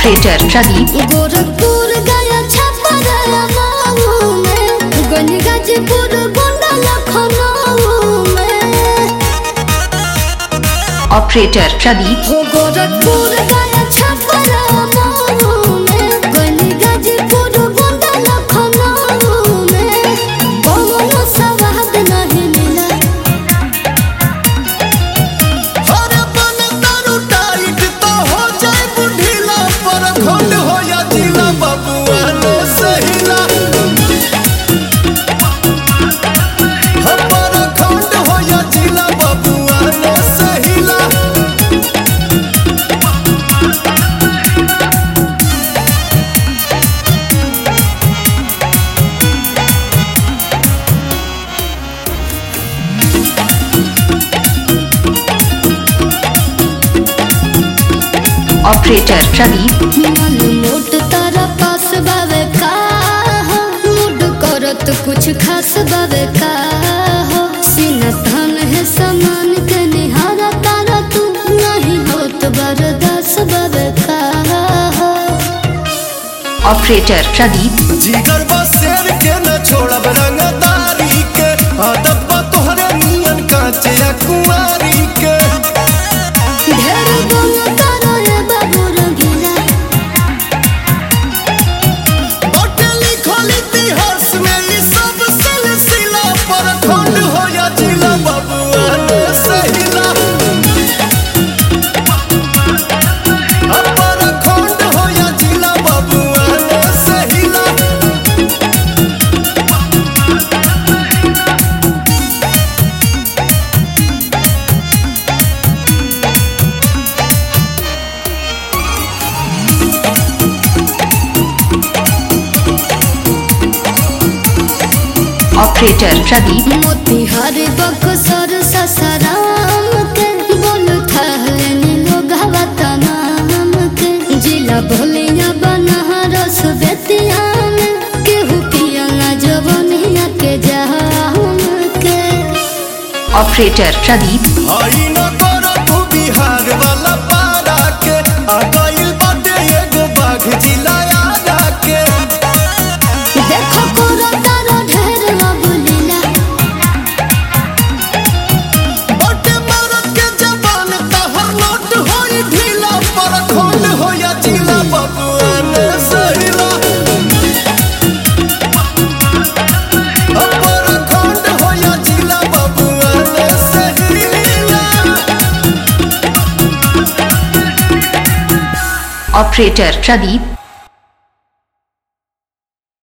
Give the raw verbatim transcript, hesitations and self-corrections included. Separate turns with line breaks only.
Operator Pradeep.
Gorakhpur Gaya Chhapra Mau में, गाजीपुर गोंडा लखनऊ में।
Operator Pradeep.
Gorakhpur Gaya Chhapra Mau में, गाजीपुर गोंडा लखनऊ में। कौनो स्वाद नहीं मिला।
अरे बन दारू टाइट तो हो जाए बुढ़ीला, पर खोल हो या जिला बबुआ ने सहीला। पर खोल हो या जिला बबुआ ने सहीला।
ऑपरेटर प्रदीप।
नोट तारा पास बावे का हो, मूड करत कुछ खास बावे का हो। सीना थान है समान के निहारा तारा तू, नहीं होत बर्दाश्त बावे का हो।
ऑपरेटर प्रदीप।
जिगर बसेर के न छोड़ब रंगदारी के, आदत बा तोहरे नियन काचे या कुंवारी के।
ढेर बोलो तारा ये बाबू रंगीला।
बाटे लिखल इतिहास में ई सब सिलसिला, पर खोल हो या जिला बबुआ ने सहीला। पर खोल हो या जिला बबुआ ने सहीला।
ऑपरेटर प्रदीप।
मोतिहारी बक्सर ससाराम के, बोल थहलेनी लोग हवा तमाम के। जिला भोलिया बनारस बेतिया में, केहू पिया ना जवनिया के जाम के।
ऑपरेटर प्रदीप।
हई न करो तू बिहार वाला पारा के, आ गइल बाटे एगो बाघ जिला आरा के।
देखो कोरा तारा ढेर अबुलीला।
बाटे मरद के जबान तहर नोट होई ढीला, पर खोल हो या जिला बबुआ ने सहीला। पर खोल हो या जिला बबुआ ने सहीला।
ऑपरेटर प्रदीप।